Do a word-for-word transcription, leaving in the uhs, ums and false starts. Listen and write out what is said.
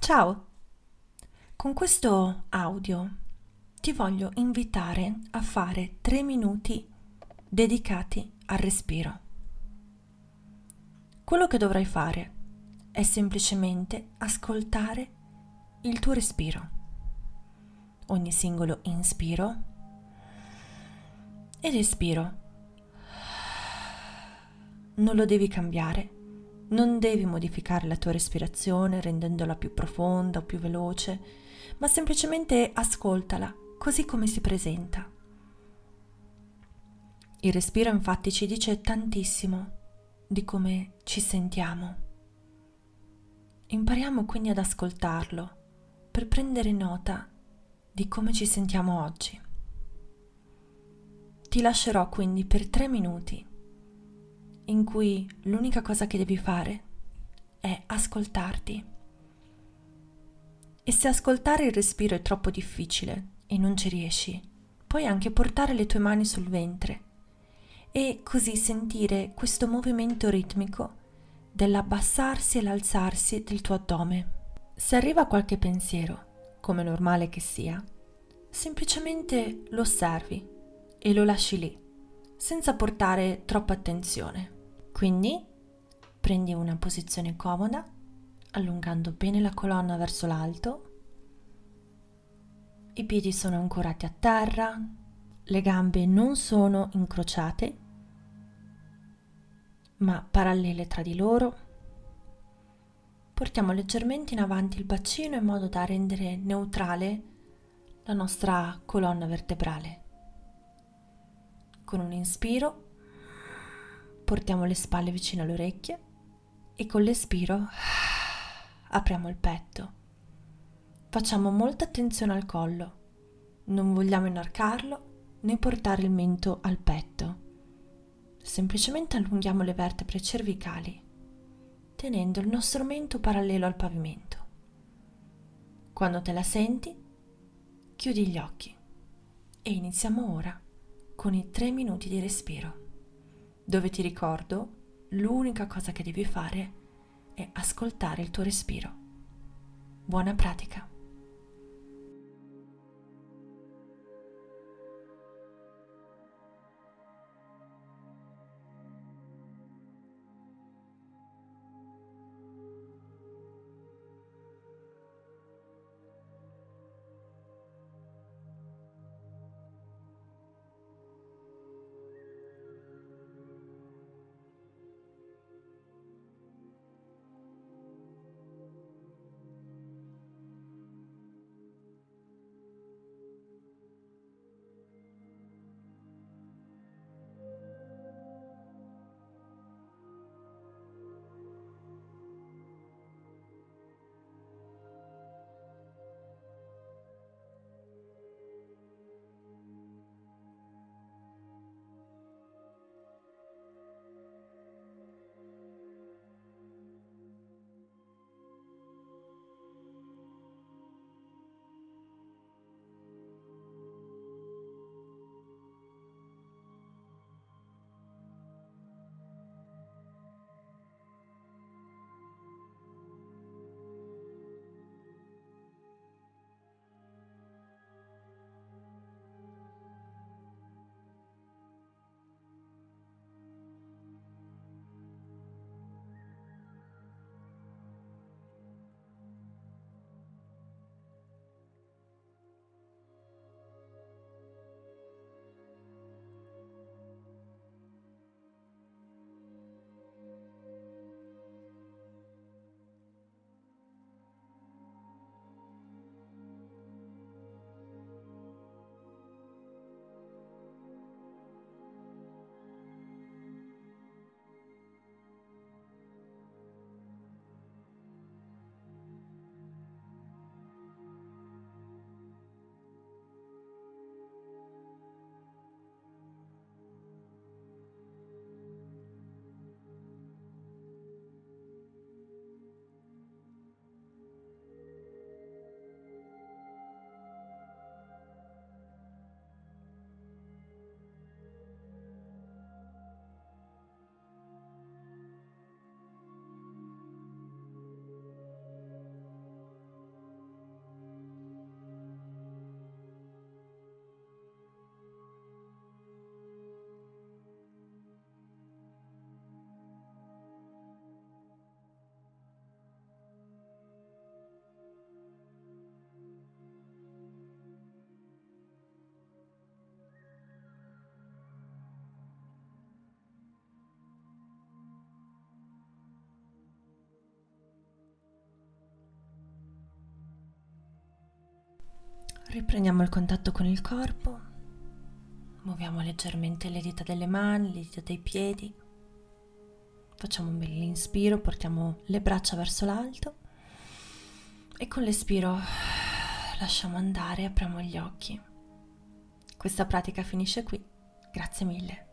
Ciao! Con questo audio ti voglio invitare a fare tre minuti dedicati al respiro. Quello che dovrai fare è semplicemente ascoltare il tuo respiro. Ogni singolo inspiro ed espiro. Non lo devi cambiare. Non devi modificare la tua respirazione rendendola più profonda o più veloce, ma semplicemente ascoltala così come si presenta. Il respiro infatti ci dice tantissimo di come ci sentiamo. Impariamo quindi ad ascoltarlo per prendere nota di come ci sentiamo oggi. Ti lascerò quindi per tre minuti in cui l'unica cosa che devi fare è ascoltarti. E se ascoltare il respiro è troppo difficile e non ci riesci, puoi anche portare le tue mani sul ventre e così sentire questo movimento ritmico dell'abbassarsi e l'alzarsi del tuo addome. Se arriva qualche pensiero, come è normale che sia, semplicemente lo osservi e lo lasci lì, senza portare troppa attenzione. Quindi prendi una posizione comoda, allungando bene la colonna verso l'alto. I piedi sono ancorati a terra, le gambe non sono incrociate, ma parallele tra di loro. Portiamo leggermente in avanti il bacino in modo da rendere neutrale la nostra colonna vertebrale. Con un inspiro portiamo le spalle vicino alle orecchie e con l'espiro apriamo il petto. Facciamo molta attenzione al collo. Non vogliamo inarcarlo né portare il mento al petto. Semplicemente allunghiamo le vertebre cervicali, tenendo il nostro mento parallelo al pavimento. Quando te la senti, chiudi gli occhi e iniziamo ora con i tre minuti di respiro, dove ti ricordo l'unica cosa che devi fare è ascoltare il tuo respiro. Buona pratica! Riprendiamo il contatto con il corpo, muoviamo leggermente le dita delle mani, le dita dei piedi, facciamo un bell'inspiro, portiamo le braccia verso l'alto e con l'espiro lasciamo andare e apriamo gli occhi. Questa pratica finisce qui, grazie mille.